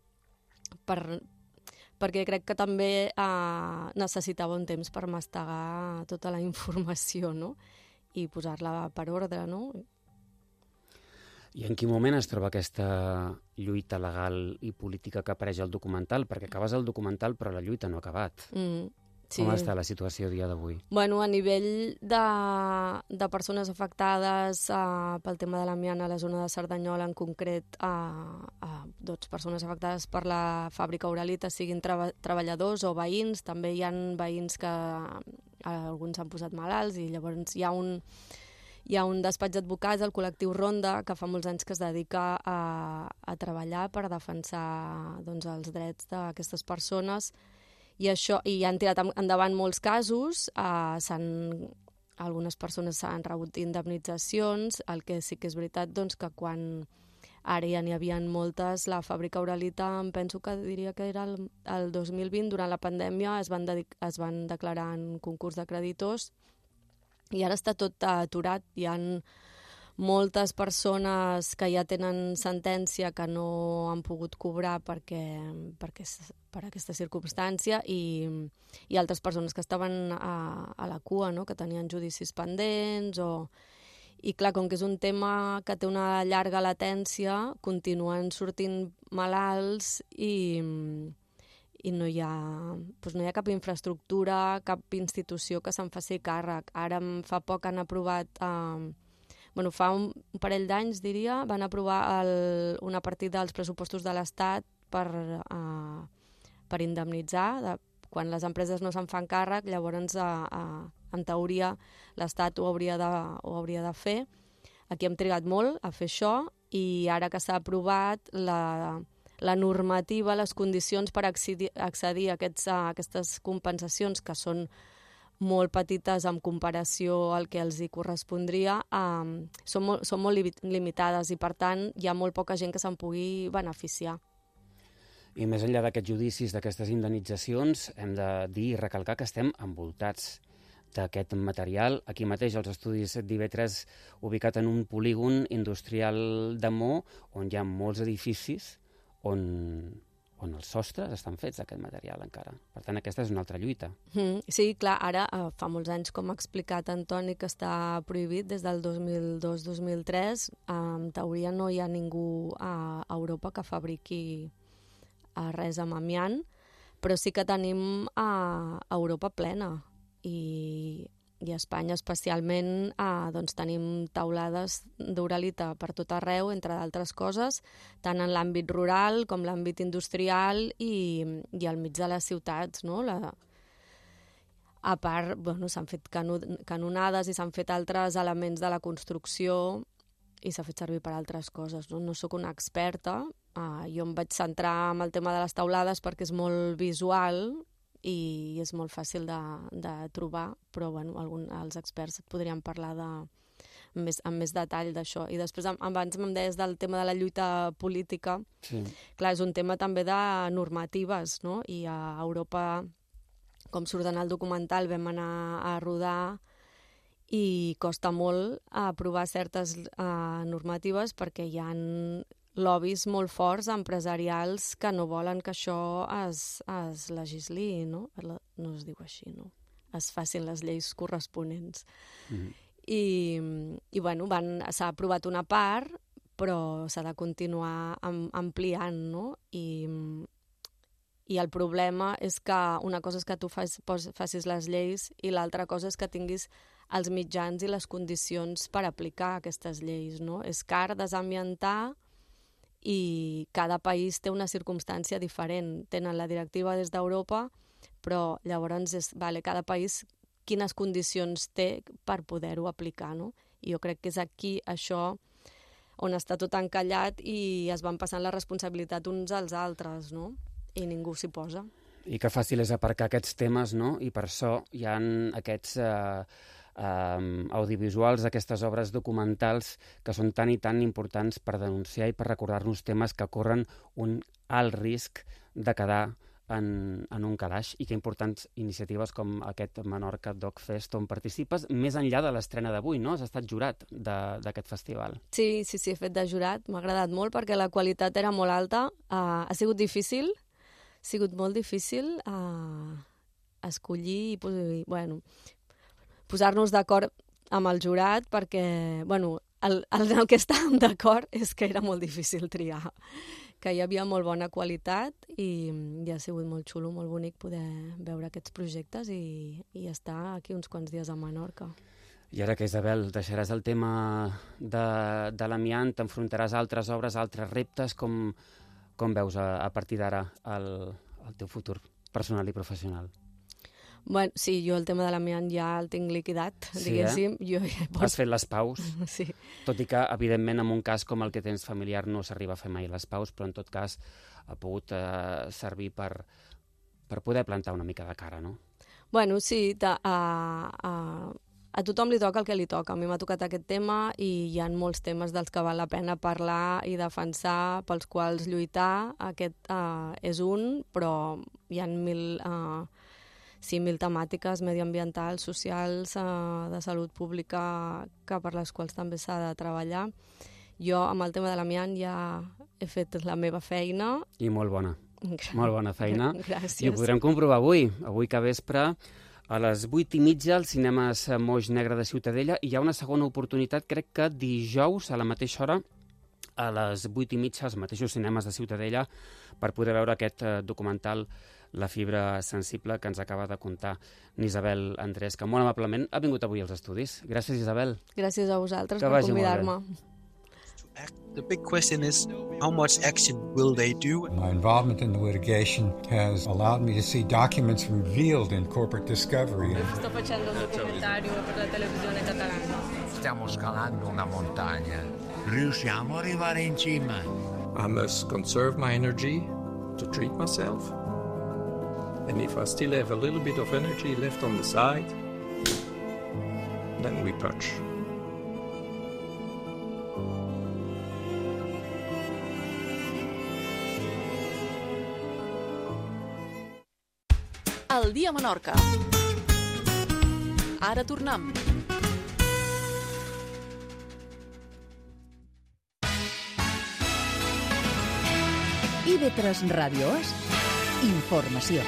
perquè crec que també necessitava un temps per mastegar tota la informació, no?, i posar-la per ordre, no? I en quin moment es troba aquesta lluita legal i política que apareix al documental? Perquè acabes el documental però la lluita no ha acabat. Sí. Com està la situació a dia d'avui? Bueno, a nivell de persones afectades pel tema de l'amiant a la zona de Cerdanyola, en concret, persones afectades per la fàbrica Uralita, siguin treballadors o veïns, també hi ha veïns que alguns s'han posat malalts i llavors hi ha un despatx d'advocats, el col·lectiu Ronda, que fa molts anys que es dedica a treballar per defensar doncs, els drets d'aquestes persones. I han tirat endavant molts casos, algunes persones han rebut indemnitzacions, el que sí que és veritat doncs, que quan ara ja n'hi havia moltes, la fàbrica Uralita, em penso que diria que era el 2020, durant la pandèmia, es van declarar en concurs de creditors i ara està tot aturat. Hi ha moltes persones que ja tenen sentència que no han pogut cobrar per aquesta circumstància i altres persones que estaven a la cua, no? Que tenien judicis pendents I clar, com que és un tema que té una llarga latència, continuen sortint malalts i no hi ha cap infraestructura, cap institució que se'n faci càrrec. Ara fa poc han aprovat, fa un parell d'anys, diria, van aprovar una partida dels pressupostos de l'Estat per indemnitzar. Quan les empreses no se'n fan càrrec, llavors, en teoria, l'Estat ho hauria de fer. Aquí hem trigat molt a fer això i ara que s'ha aprovat la normativa, les condicions per accedir a aquestes compensacions, que són molt petites en comparació al que els hi correspondria, són molt limitades i, per tant, hi ha molt poca gent que se'n pugui beneficiar. I més enllà d'aquests judicis, d'aquestes indemnitzacions, hem de dir i recalcar que estem envoltats d'aquest material. Aquí mateix, als estudis d'IV3, ubicat en un polígon industrial de Maó, on hi ha molts edificis on els sostres estan fets d'aquest material encara. Per tant, aquesta és una altra lluita. Sí, clar, ara fa molts anys, com ha explicat Antoni, que està prohibit des del 2002-2003. En teoria no hi ha ningú a Europa que fabriqui res amb amiant, però sí que tenim a Europa plena i a Espanya especialment doncs tenim taulades d'Uralita per tot arreu, entre d'altres coses, tant en l'àmbit rural com l'àmbit industrial i al mig de les ciutats, no? A part, s'han fet canonades i s'han fet altres elements de la construcció i s'ha fet servir per altres coses. No sóc una experta, jo em vaig centrar en el tema de les taulades perquè és molt visual i és molt fàcil de trobar, però els experts et podrien parlar amb més detall d'això. I després, abans me'n deies del tema de la lluita política. Sí. Clar, és un tema també de normatives, no? I a Europa, com surt en el documental, vam anar a rodar i costa molt aprovar certes normatives perquè hi ha lobbies molt forts empresarials que no volen que això es legisli, no? No es diu així, no? Es facin les lleis corresponents. S'ha aprovat una part, però s'ha de continuar ampliant, no? I el problema és que una cosa és que tu facis les lleis i l'altra cosa és que tinguis els mitjans i les condicions per aplicar aquestes lleis, no? És car desambientar i cada país té una circumstància diferent. Tenen la directiva des d'Europa, però llavors cada país quines condicions té per poder-ho aplicar, no? I jo crec que és aquí això on està tot encallat i es van passant la responsabilitat uns als altres, no? I ningú s'hi posa. I que fàcil és aparcar aquests temes, no? I per això hi ha aquests audiovisuals, aquestes obres documentals que són tan i tan importants per denunciar i per recordar-nos temes que corren un alt risc de quedar en un calaix, i que importants iniciatives com aquest Menorca Doc Fest on participes, més enllà de l'estrena d'avui, no? Has estat jurat d'aquest festival. Sí, he fet de jurat, m'ha agradat molt perquè la qualitat era molt alta, ha sigut difícil, ha sigut molt difícil escollir i posar-nos d'acord amb el jurat perquè, el que estàvem d'acord és que era molt difícil triar, que hi havia molt bona qualitat i ha sigut molt xulo, molt bonic poder veure aquests projectes i estar aquí uns quants dies a Menorca. I ara que, Isabel, deixaràs el tema de l'amiant, t'enfrontaràs a altres obres, a altres reptes, com veus a partir d'ara el teu futur personal i professional? Bueno, sí, jo el tema de l'amiant ja el tinc liquidat, diguéssim. Has fet les paus? Sí. Tot i que, evidentment, en un cas com el que tens familiar no s'arriba a fer mai les paus, però en tot cas ha pogut servir per poder plantar una mica de cara, no? Bueno, sí, a tothom li toca el que li toca. A mi m'ha tocat aquest tema i hi ha molts temes dels que val la pena parlar i defensar, pels quals lluitar. Aquest és un, però hi ha mil temàtiques mediambientals, socials, de salut pública, per les quals també s'ha de treballar. Jo, amb el tema de l'amiant, ja he fet la meva feina. I molt bona. Molt bona feina. Gràcies. I ho podrem comprovar avui que vespre, a les 8:30, als cinemes Moix Negre de Ciutadella, i hi ha una segona oportunitat, crec que dijous, a la mateixa hora, a les 8:30, als mateixos cinemes de Ciutadella, per poder veure aquest documental La fibra sensible, que ens acaba de contar Isabel Andrés, que molt amablement ha vingut avui als estudis. Gràcies, Isabel. Gràcies a vosaltres per convidar-me. The big question is, how much action will they do? My involvement in the litigation has allowed me to see documents revealed in corporate discovery. Sto facendo un documentario per la televisione catalana. Stiamo scalando una montagna. Riusciamo ad arrivare in cima. I must conserve my energy to treat myself. And if I still have a little bit of energy left on the side, then we punch. El dia a Menorca. Ara tornem. IB3 Ràdio És informació.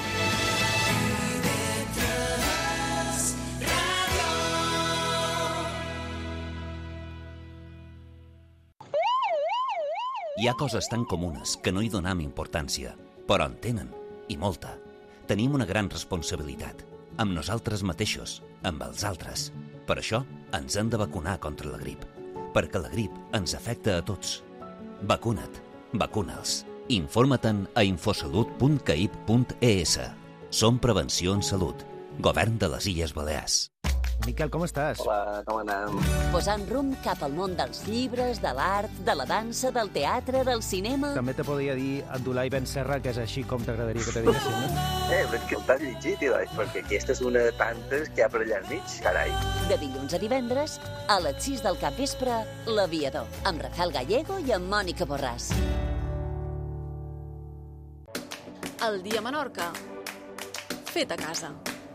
Hi ha coses tan comunes que no hi donem importància, però en tenen, i molta. Tenim una gran responsabilitat, amb nosaltres mateixos, amb els altres. Per això ens hem de vacunar contra la grip, perquè la grip ens afecta a tots. Vacuna't, vacuna'ls. Informa-te'n a infosalut.caip.es. Som Prevenció en Salut, Govern de les Illes Balears. Miquel, com estàs? Hola, com anem? Posant rumb cap al món dels llibres, de l'art, de la dansa, del teatre, del cinema... També te podria dir Abdulai Ben Serra, que és així com t'agradaria que te diguessin, no? Però és que t'has llegit, Ilai, perquè aquesta és una de tantes que hi ha per allà enmig, carai. De dilluns a divendres, a les 6 del capvespre, L'Aviador, amb Rafael Gallego i amb Mònica Borràs. El dia a Menorca. Fet a casa.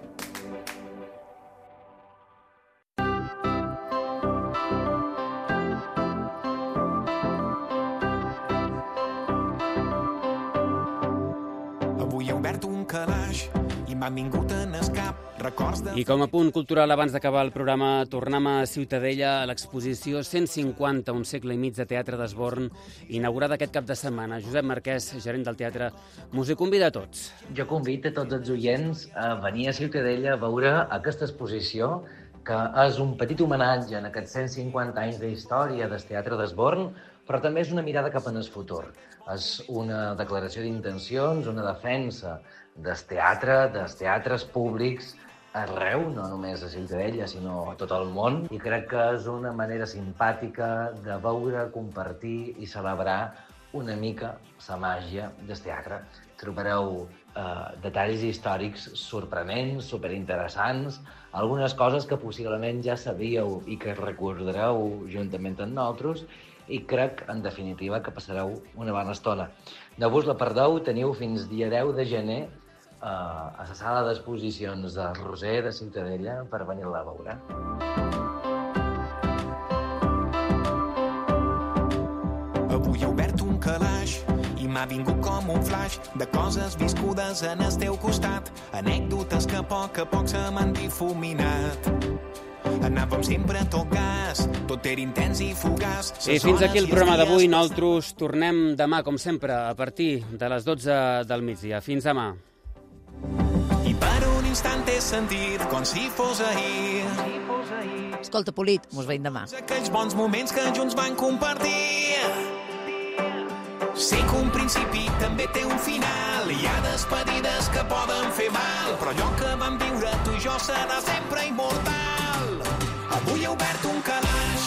Avui he obert un calaix i m'han vingut en escap records de... I com a punt cultural, abans d'acabar el programa, tornem a Ciutadella a l'exposició 150, un segle i mig de teatre d'Esborn, inaugurada aquest cap de setmana. Josep Marquès, gerent del teatre, us hi convida a tots. Jo convido a tots els oients a venir a Ciutadella a veure aquesta exposició, que és un petit homenatge en aquests 150 anys d'història del teatre d'Esborn, però també és una mirada cap en el futur. És una declaració d'intencions, una defensa del teatre, dels teatres públics arreu, no només a Ciutadella, sinó a tot el món. I crec que és una manera simpàtica de veure, compartir i celebrar una mica la màgia del teatre. Trobareu detalls històrics sorprenents, superinteressants, algunes coses que possiblement ja sabíeu i que recordareu juntament amb nosaltres, i crec, en definitiva, que passareu una bona estona. No vos la perdeu, teniu fins dia 10 de gener a la sala d'exposicions del Roser de Ciutadella per venir-la a veure. Avui he obert un calaix i m'ha vingut com un flash de coses viscudes en el teu costat, anècdotes que a poc se m'han difuminat. Anàvem sempre a tot gas, tot era intens i fugaç. I fins aquí el programa d'avui. Nosaltres tornem demà, com sempre, a partir de les 12 del migdia. Fins demà. I per un instant he sentit com si fos ahir. Escolta, Polit, mos veiem demà. Aquells bons moments que junts van compartir. Sé que un principi també té un final. Hi ha despedides que poden fer mal, però allò que vam viure tu i jo serà sempre immortal. Avui he obert un calaix